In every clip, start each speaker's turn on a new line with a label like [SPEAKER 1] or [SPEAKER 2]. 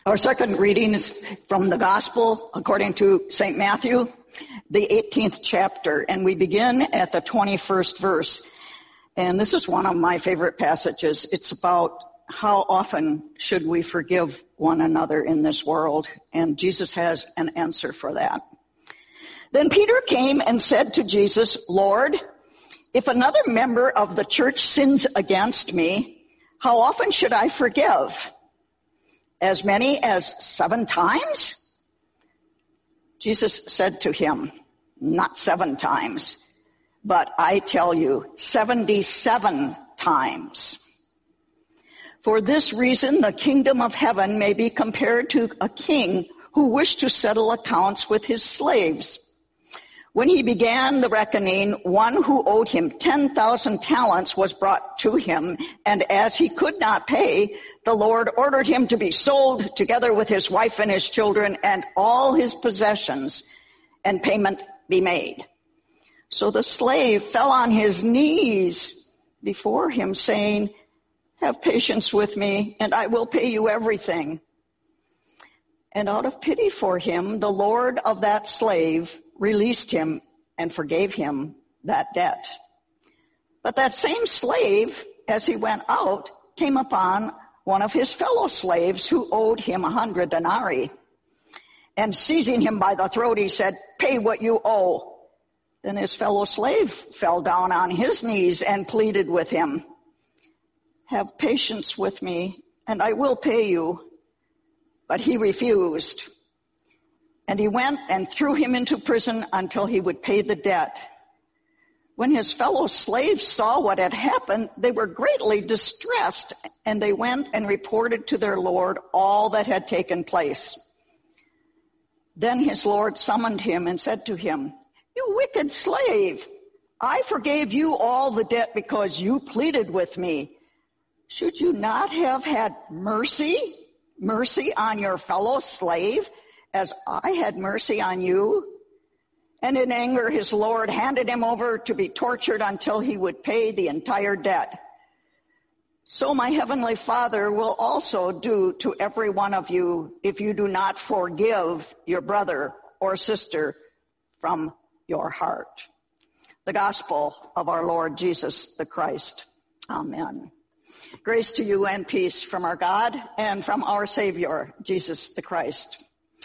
[SPEAKER 1] Our second reading is from the Gospel according to St. Matthew, the 18th chapter, and we begin at the 21st verse. And this is one of my favorite passages. It's about how often should we forgive one another in this world, and Jesus has an answer for that. Then Peter came and said to Jesus, "Lord, if another member of the church sins against me, how often should I forgive? As many as 7 times?" Jesus said to him, "Not 7 times, but I tell you, 77 times. For this reason, the kingdom of heaven may be compared to a king who wished to settle accounts with his slaves. When he began the reckoning, one who owed him 10,000 talents was brought to him, and as he could not pay, the Lord ordered him to be sold together with his wife and his children and all his possessions, and payment be made. So the slave fell on his knees before him, saying, 'Have patience with me, and I will pay you everything.' And out of pity for him, the Lord of that slave released him and forgave him that debt. But that same slave, as he went out, came upon one of his fellow slaves who owed him 100 denarii. And seizing him by the throat, he said, 'Pay what you owe.' Then his fellow slave fell down on his knees and pleaded with him, 'Have patience with me, and I will pay you.' But he refused. And he went and threw him into prison until he would pay the debt. When his fellow slaves saw what had happened, they were greatly distressed, and they went and reported to their lord all that had taken place. Then his lord summoned him and said to him, 'You wicked slave, I forgave you all the debt because you pleaded with me. Should you not have had mercy on your fellow slave, as I had mercy on you?' And in anger, his lord handed him over to be tortured until he would pay the entire debt. So my heavenly Father will also do to every one of you if you do not forgive your brother or sister from your heart." The gospel of our Lord Jesus the Christ. Amen. Grace to you and peace from our God and from our Savior, Jesus the Christ.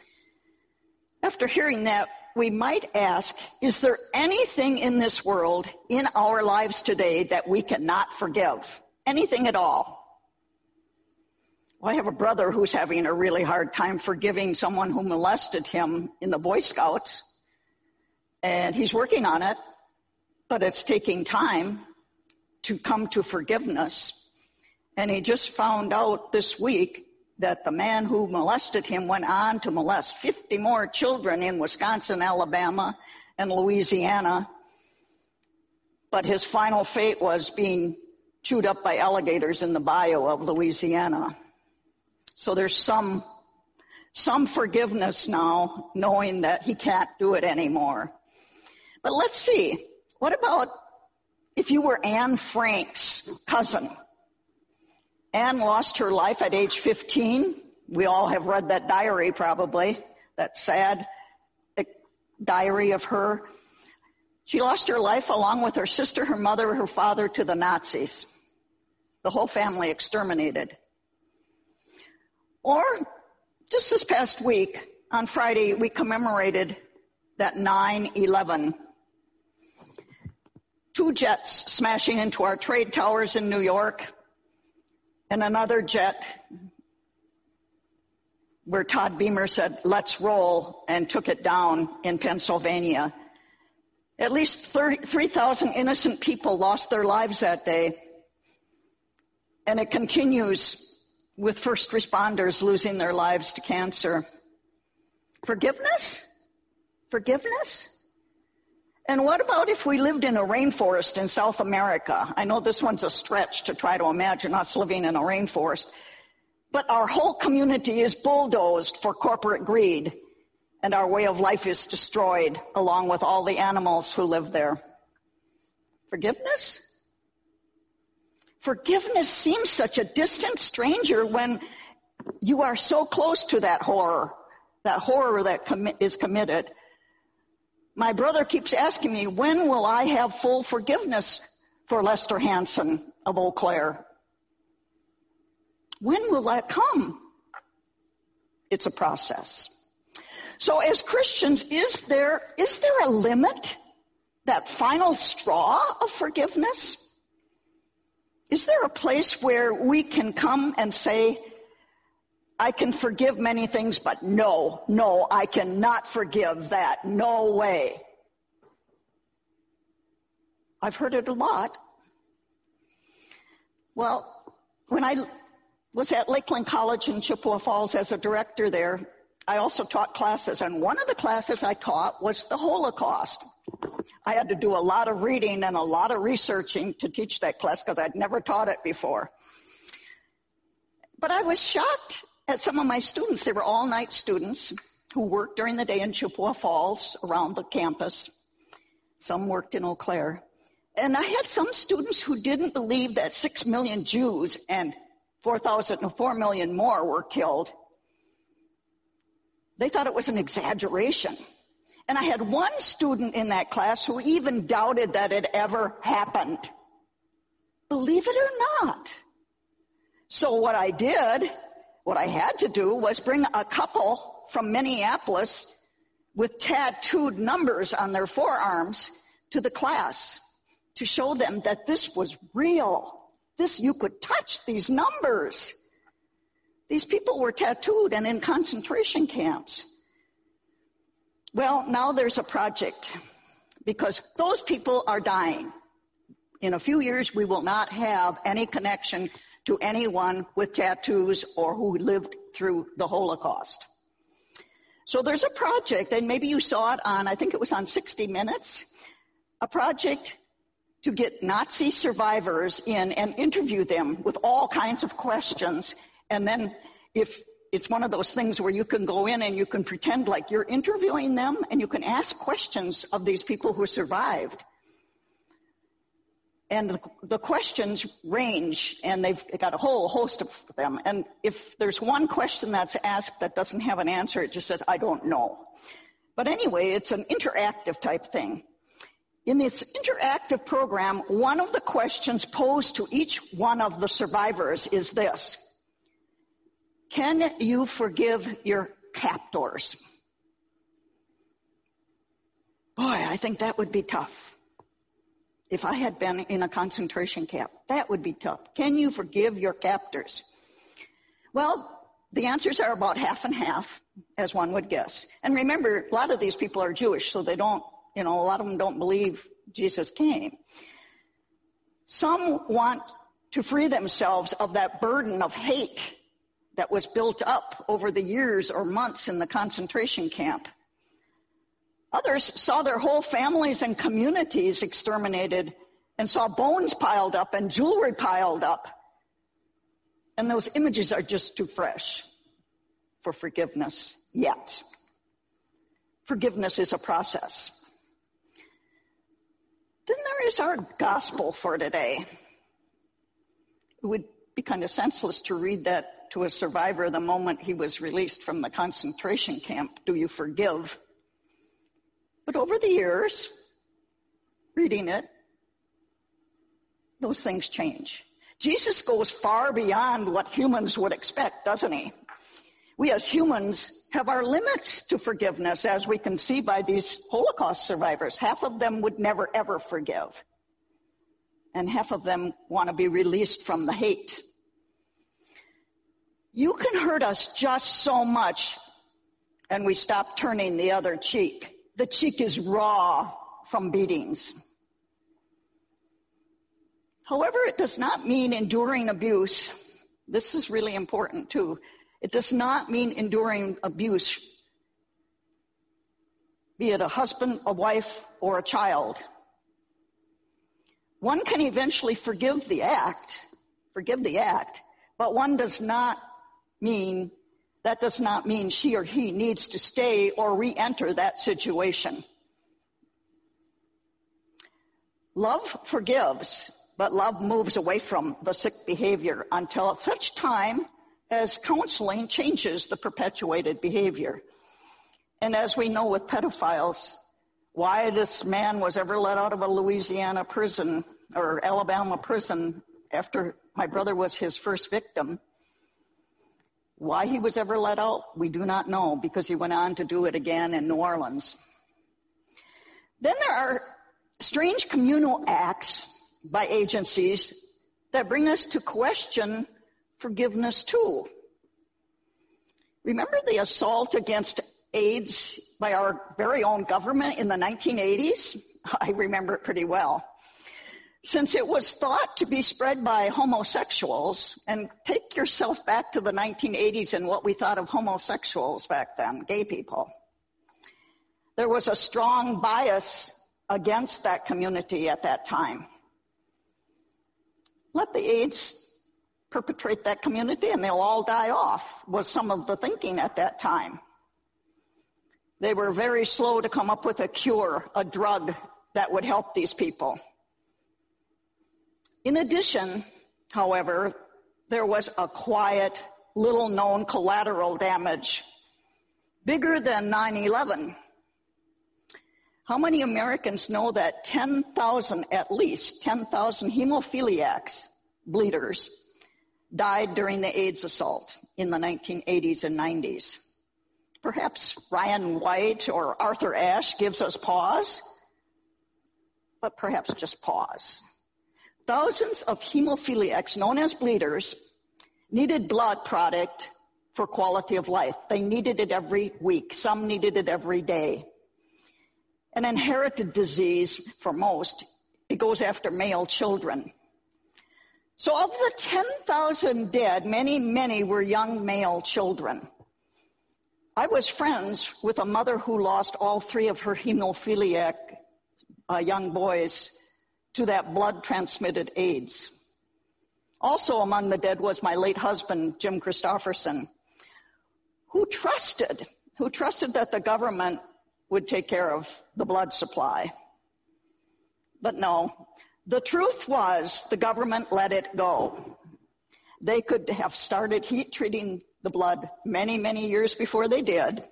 [SPEAKER 1] After hearing that, we might ask, is there anything in this world, in our lives today, that we cannot forgive? Anything at all? Well, I have a brother who's having a really hard time forgiving someone who molested him in the Boy Scouts, and he's working on it, but it's taking time to come to forgiveness. And he just found out this week that the man who molested him went on to molest 50 more children in Wisconsin, Alabama, and Louisiana. But his final fate was being chewed up by alligators in the bayou of Louisiana. So there's some forgiveness now, knowing that he can't do it anymore. But let's see, what about if you were Anne Frank's cousin? Anne lost her life at age 15. We all have read that diary probably, that sad diary of her. She lost her life along with her sister, her mother, her father to the Nazis. The whole family exterminated. Or just this past week, on Friday, we commemorated that 9/11. 2 jets smashing into our trade towers in New York, and another jet where Todd Beamer said, "Let's roll," and took it down in Pennsylvania. At least 3,000 innocent people lost their lives that day. And it continues with first responders losing their lives to cancer. Forgiveness? Forgiveness? And what about if we lived in a rainforest in South America? I know this one's a stretch to try to imagine us living in a rainforest, but our whole community is bulldozed for corporate greed, and our way of life is destroyed along with all the animals who live there. Forgiveness? Forgiveness seems such a distant stranger when you are so close to that horror that is committed. My brother keeps asking me, when will I have full forgiveness for Lester Hansen of Eau Claire? When will that come? It's a process. So as Christians, is there a limit, that final straw of forgiveness? Is there a place where we can come and say, I can forgive many things, but no, I cannot forgive that. No way. I've heard it a lot. Well, when I was at Lakeland College in Chippewa Falls as a director there, I also taught classes, and one of the classes I taught was the Holocaust. I had to do a lot of reading and a lot of researching to teach that class because I'd never taught it before. But I was shocked at some of my students. They were all-night students who worked during the day in Chippewa Falls around the campus. Some worked in Eau Claire. And I had some students who didn't believe that 6 million Jews and 4 million more were killed. They thought it was an exaggeration. And I had one student in that class who even doubted that it ever happened. Believe it or not. So what I had to do was bring a couple from Minneapolis with tattooed numbers on their forearms to the class to show them that this was real. You could touch these numbers. These people were tattooed and in concentration camps. Well, now there's a project because those people are dying. In a few years, we will not have any connection to anyone with tattoos or who lived through the Holocaust. So there's a project, and maybe you saw it on, I think it was on 60 Minutes, a project to get Nazi survivors in and interview them with all kinds of questions. And then if it's one of those things where you can go in and you can pretend like you're interviewing them and you can ask questions of these people who survived. And the questions range, and they've got a whole host of them. And if there's one question that's asked that doesn't have an answer, it just says, I don't know. But anyway, it's an interactive type thing. In this interactive program, one of the questions posed to each one of the survivors is this: can you forgive your captors? Boy, I think that would be tough. If I had been in a concentration camp, that would be tough. Can you forgive your captors? Well, the answers are about half and half, as one would guess. And remember, a lot of these people are Jewish, so they don't, a lot of them don't believe Jesus came. Some want to free themselves of that burden of hate that was built up over the years or months in the concentration camp. Others saw their whole families and communities exterminated and saw bones piled up and jewelry piled up. And those images are just too fresh for forgiveness yet. Forgiveness is a process. Then there is our gospel for today. It would be kind of senseless to read that to a survivor the moment he was released from the concentration camp. Do you forgive? But over the years, reading it, those things change. Jesus goes far beyond what humans would expect, doesn't he? We as humans have our limits to forgiveness, as we can see by these Holocaust survivors. Half of them would never, ever forgive. And half of them want to be released from the hate. You can hurt us just so much, and we stop turning the other cheek. The cheek is raw from beatings. However, it does not mean enduring abuse. This is really important too. It does not mean enduring abuse, be it a husband, a wife, or a child. One can eventually forgive the act, but that does not mean she or he needs to stay or re-enter that situation. Love forgives, but love moves away from the sick behavior until such time as counseling changes the perpetuated behavior. And as we know with pedophiles, why this man was ever let out of a Louisiana prison or Alabama prison after my brother was his first victim, why he was ever let out, we do not know, because he went on to do it again in New Orleans. Then there are strange communal acts by agencies that bring us to question forgiveness too. Remember the assault against AIDS by our very own government in the 1980s? I remember it pretty well. Since it was thought to be spread by homosexuals, and take yourself back to the 1980s and what we thought of homosexuals back then, gay people. There was a strong bias against that community at that time. Let the AIDS perpetrate that community and they'll all die off, was some of the thinking at that time. They were very slow to come up with a cure, a drug that would help these people. In addition, however, there was a quiet, little-known collateral damage, bigger than 9/11. How many Americans know that 10,000, at least 10,000 hemophiliacs, bleeders, died during the AIDS assault in the 1980s and 90s? Perhaps Ryan White or Arthur Ashe gives us pause, but perhaps just pause. Thousands of hemophiliacs, known as bleeders, needed blood product for quality of life. They needed it every week. Some needed it every day. An inherited disease for most, it goes after male children. So of the 10,000 dead, many were young male children. I was friends with a mother who lost all 3 of her hemophiliac young boys to that blood-transmitted AIDS. Also among the dead was my late husband, Jim Christofferson, who trusted that the government would take care of the blood supply. But no, the truth was the government let it go. They could have started heat treating the blood many years before they did.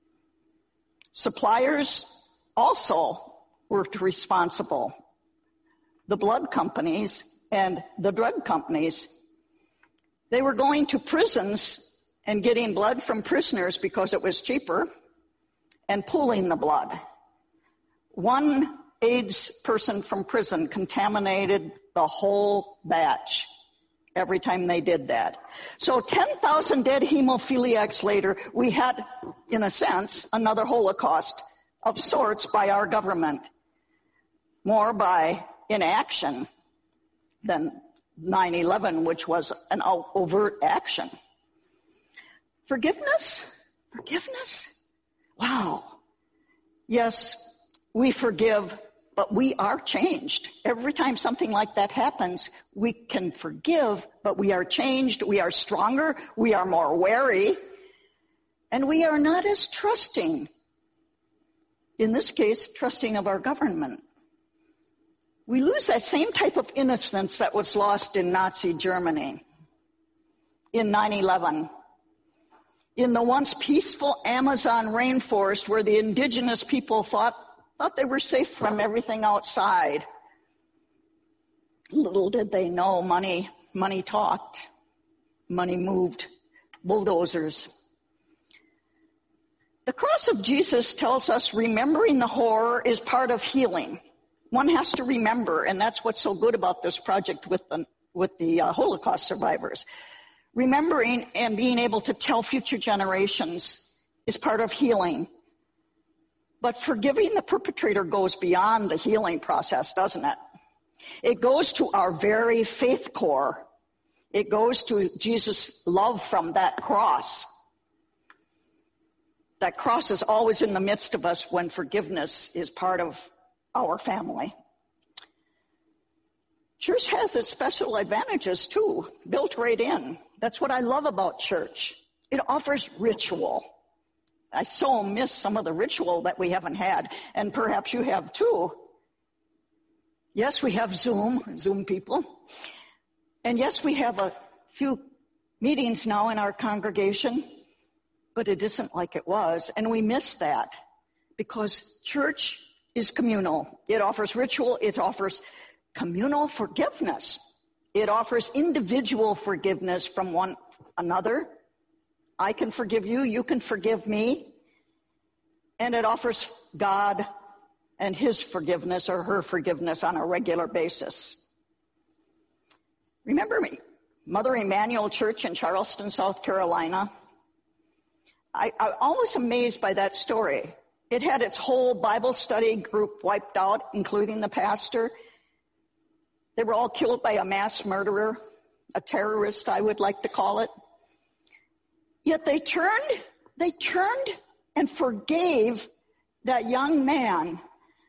[SPEAKER 1] Suppliers also were responsible. The blood companies and the drug companies, they were going to prisons and getting blood from prisoners because it was cheaper and pooling the blood. One AIDS person from prison contaminated the whole batch every time they did that. So 10,000 dead hemophiliacs later, we had, in a sense, another Holocaust of sorts by our government. More by inaction than 9/11, which was an overt action. Forgiveness? Wow. Yes, we forgive, but we are changed. Every time something like that happens, we can forgive, but we are changed, we are stronger, we are more wary, and we are not as trusting. In this case, trusting of our government. We lose that same type of innocence that was lost in Nazi Germany, in 9/11, in the once peaceful Amazon rainforest where the indigenous people thought they were safe from everything outside. Little did they know money talked, money moved, bulldozers. The cross of Jesus tells us remembering the horror is part of healing. One has to remember, and that's what's so good about this project with the Holocaust survivors. Remembering and being able to tell future generations is part of healing. But forgiving the perpetrator goes beyond the healing process, doesn't it? It goes to our very faith core. It goes to Jesus' love from that cross. That cross is always in the midst of us when forgiveness is part of our family. Church has its special advantages too, built right in. That's what I love about church. It offers ritual. I so miss some of the ritual that we haven't had, and perhaps you have too. Yes, we have Zoom people. And yes, we have a few meetings now in our congregation, but it isn't like it was. And we miss that because church is communal. It offers ritual. It offers communal forgiveness. It offers individual forgiveness from one another. I can forgive you. You can forgive me. And it offers God and his forgiveness or her forgiveness on a regular basis. Remember me, Mother Emanuel Church in Charleston, South Carolina? I'm always amazed by that story. It had its whole Bible study group wiped out, including the pastor. They were all killed by a mass murderer, a terrorist, I would like to call it. Yet they turned and forgave that young man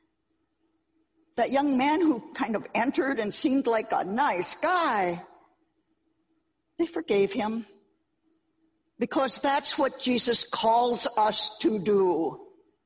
[SPEAKER 1] who kind of entered and seemed like a nice guy. They forgave him because that's what Jesus calls us to do.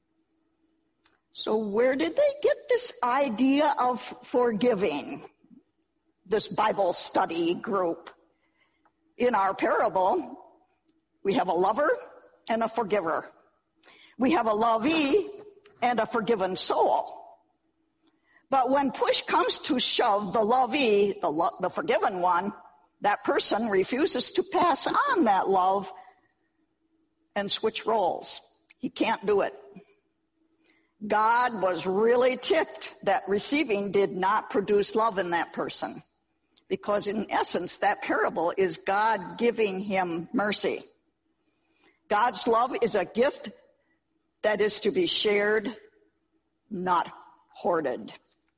[SPEAKER 1] So where did they get this idea of forgiving? This Bible study group. In our parable, we have a lover and a forgiver. We have a lovee and a forgiven soul. But when push comes to shove, the lovee, the forgiven one, that person refuses to pass on that love and switch roles. He can't do it. God was really ticked that receiving did not produce love in that person. Because in essence, that parable is God giving him mercy. God's love is a gift that is to be shared, not hoarded.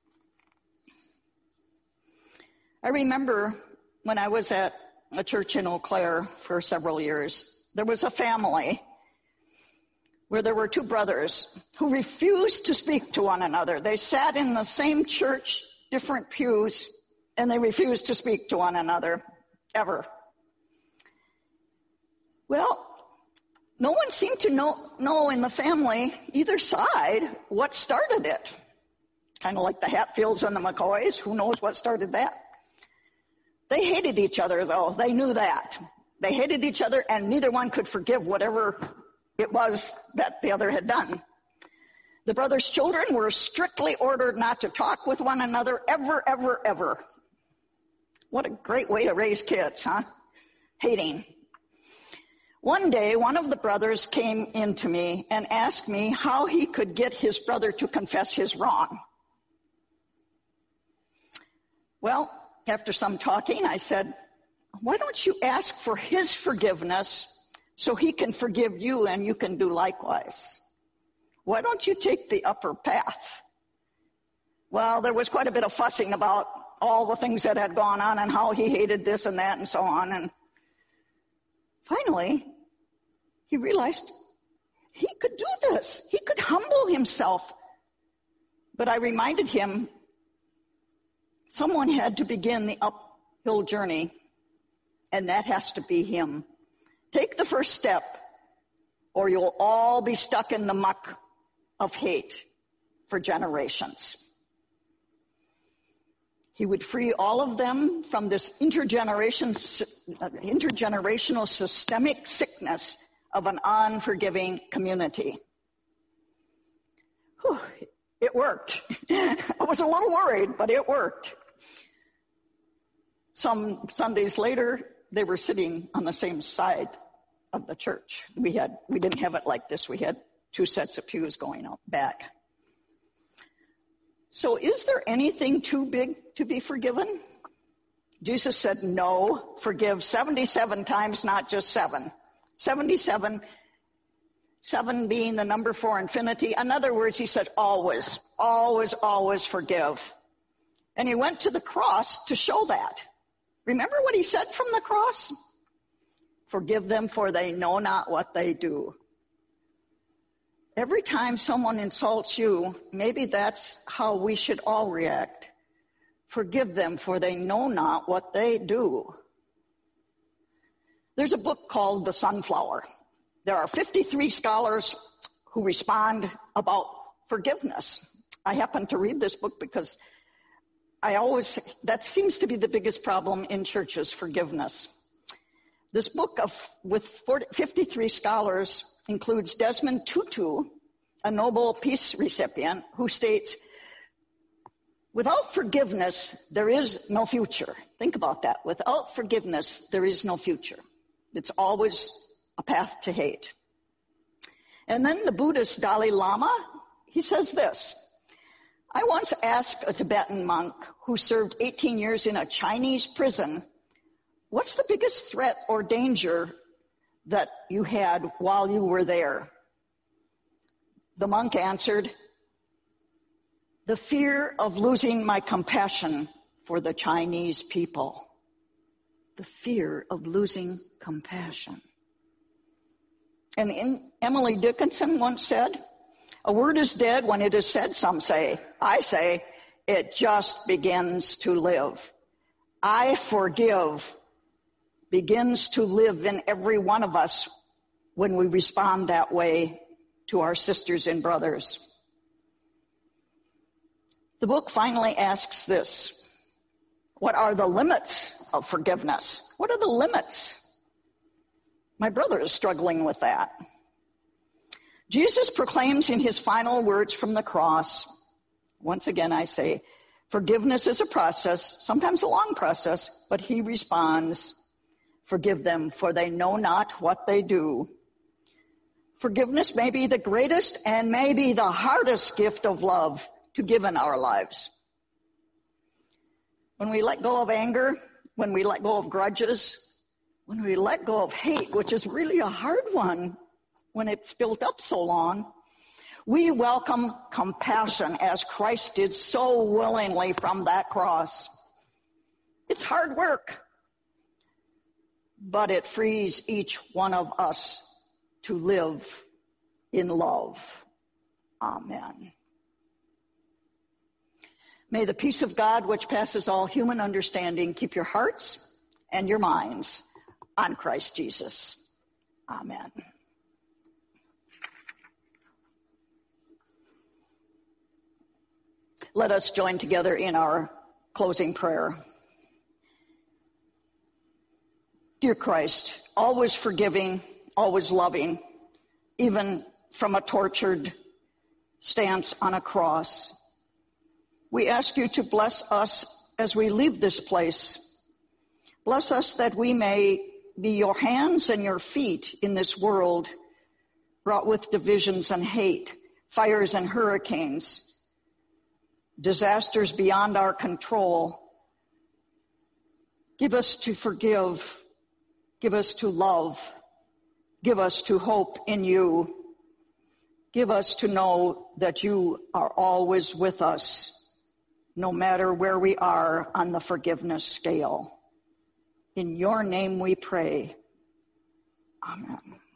[SPEAKER 1] I remember when I was at a church in Eau Claire for several years, there was a family where there were two brothers who refused to speak to one another. They sat in the same church, different pews, and they refused to speak to one another, ever. Well, no one seemed to know in the family, either side, what started it. Kind of like the Hatfields and the McCoys. Who knows what started that? They hated each other, though. They knew that. They hated each other, and neither one could forgive whatever it was that the other had done. The brothers' children were strictly ordered not to talk with one another ever, ever, ever. What a great way to raise kids, huh? Hating. One day, one of the brothers came in to me and asked me how he could get his brother to confess his wrong. Well, after some talking, I said, why don't you ask for his forgiveness so he can forgive you and you can do likewise? Why don't you take the upper path? Well, there was quite a bit of fussing about all the things that had gone on and how he hated this and that and so on. And finally, he realized he could do this. He could humble himself. But I reminded him someone had to begin the uphill journey, and that has to be him. Take the first step, or you'll all be stuck in the muck of hate for generations. He would free all of them from this intergenerational systemic sickness of an unforgiving community. Whew, it worked. I was a little worried, but it worked. Some Sundays later, they were sitting on the same side of the church. We didn't have it like this. We had two sets of pews going out back. So is there anything too big to be forgiven? Jesus said, no, forgive 77 times, not just 7. 77, 7 being the number for infinity. In other words, he said, always, always, always forgive. And he went to the cross to show that. Remember what he said from the cross? Forgive them, for they know not what they do. Every time someone insults you, maybe that's how we should all react. Forgive them, for they know not what they do. There's a book called The Sunflower. There are 53 scholars who respond about forgiveness. I happen to read this book because that seems to be the biggest problem in churches, forgiveness. This book with 53 scholars includes Desmond Tutu, a Nobel Peace recipient, who states, without forgiveness, there is no future. Think about that. Without forgiveness, there is no future. It's always a path to hate. And then the Buddhist Dalai Lama, he says this, I once asked a Tibetan monk who served 18 years in a Chinese prison, what's the biggest threat or danger that you had while you were there? The monk answered, the fear of losing my compassion for the Chinese people. The fear of losing compassion. And Emily Dickinson once said, a word is dead when it is said, some say. I say, it just begins to live. I forgive begins to live in every one of us when we respond that way to our sisters and brothers. The book finally asks this, what are the limits of forgiveness? What are the limits? My brother is struggling with that. Jesus proclaims in his final words from the cross, once again I say, forgiveness is a process, sometimes a long process, but he responds, forgive them, for they know not what they do. Forgiveness may be the greatest and may be the hardest gift of love to give in our lives. When we let go of anger, when we let go of grudges, when we let go of hate, which is really a hard one when it's built up so long, we welcome compassion as Christ did so willingly from that cross. It's hard work, but it frees each one of us to live in love. Amen. May the peace of God, which passes all human understanding, keep your hearts and your minds on Christ Jesus. Amen. Let us join together in our closing prayer. Dear Christ, always forgiving, always loving, even from a tortured stance on a cross, we ask you to bless us as we leave this place. Bless us that we may be your hands and your feet in this world, wrought with divisions and hate, fires and hurricanes, disasters beyond our control. Give us to forgive. Give us to love. Give us to hope in you. Give us to know that you are always with us, no matter where we are on the forgiveness scale. In your name we pray. Amen.